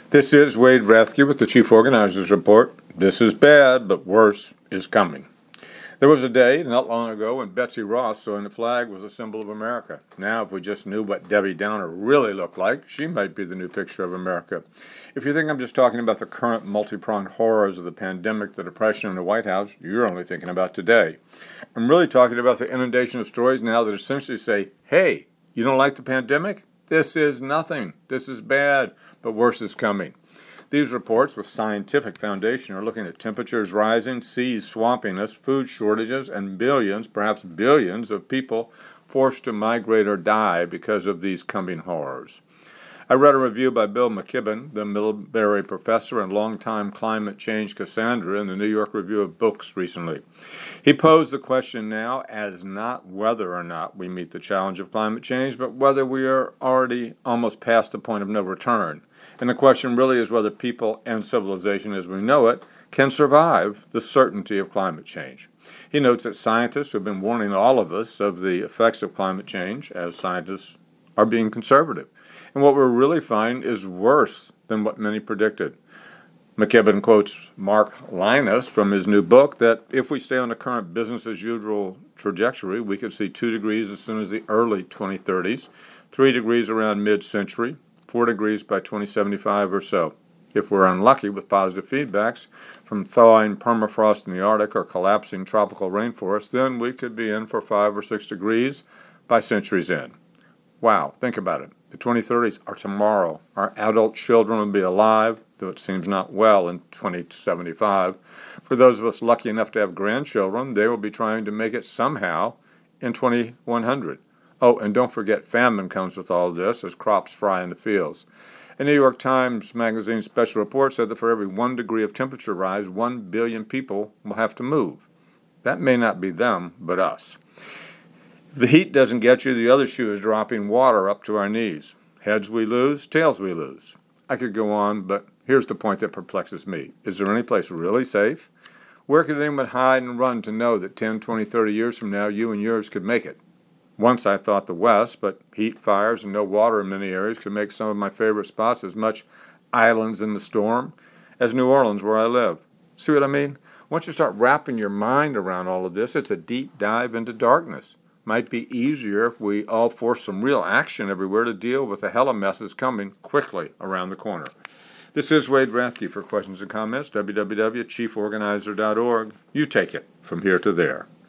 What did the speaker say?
This is Wade Rathke with the Chief Organizers Report. This is bad, but worse is coming. There was a day not long ago when Betsy Ross sewing the flag was a symbol of America. Now, if we just knew what Debbie Downer really looked like, she might be the new picture of America. If you think I'm just talking about the current multi-pronged horrors of the pandemic, the depression in the White House, you're only thinking about today. I'm really talking about the inundation of stories now that essentially say, hey, you don't like the pandemic? This is nothing. This is bad, but worse is coming. These reports with scientific foundation are looking at temperatures rising, seas swamping us, food shortages, and billions, perhaps billions, of people forced to migrate or die because of these coming horrors. I read a review by Bill McKibben, the Middlebury professor and longtime climate change Cassandra, in the New York Review of Books recently. He posed the question now as not whether or not we meet the challenge of climate change, but whether we are already almost past the point of no return. And the question really is whether people and civilization as we know it can survive the certainty of climate change. He notes that scientists have been warning all of us of the effects of climate change, as scientists are being conservative. And what we're really finding is worse than what many predicted. McKibben quotes Mark Linus from his new book that if we stay on the current business-as-usual trajectory, we could see 2 degrees as soon as the early 2030s, 3 degrees around mid-century, 4 degrees by 2075 or so. If we're unlucky with positive feedbacks from thawing permafrost in the Arctic or collapsing tropical rainforests, then we could be in for 5 or 6 degrees by century's end. Wow, think about it. The 2030s are tomorrow. Our adult children will be alive, though it seems not well, in 2075. For those of us lucky enough to have grandchildren, they will be trying to make it somehow in 2100. Oh, and don't forget famine comes with all this as crops fry in the fields. A New York Times Magazine special report said that for every 1 degree of temperature rise, 1 billion people will have to move. That may not be them, but us. If the heat doesn't get you, the other shoe is dropping water up to our knees. Heads we lose, tails we lose. I could go on, but here's the point that perplexes me. Is there any place really safe? Where could anyone hide and run to know that 10, 20, 30 years from now, you and yours could make it? Once I thought the West, but heat, fires, and no water in many areas could make some of my favorite spots as much islands in the storm as New Orleans, where I live. See what I mean? Once you start wrapping your mind around all of this, it's a deep dive into darkness. Might be easier if we all force some real action everywhere to deal with the hell of messes coming quickly around the corner. This is Wade Rathke. For questions and comments, www.chieforganizer.org. You take it from here to there.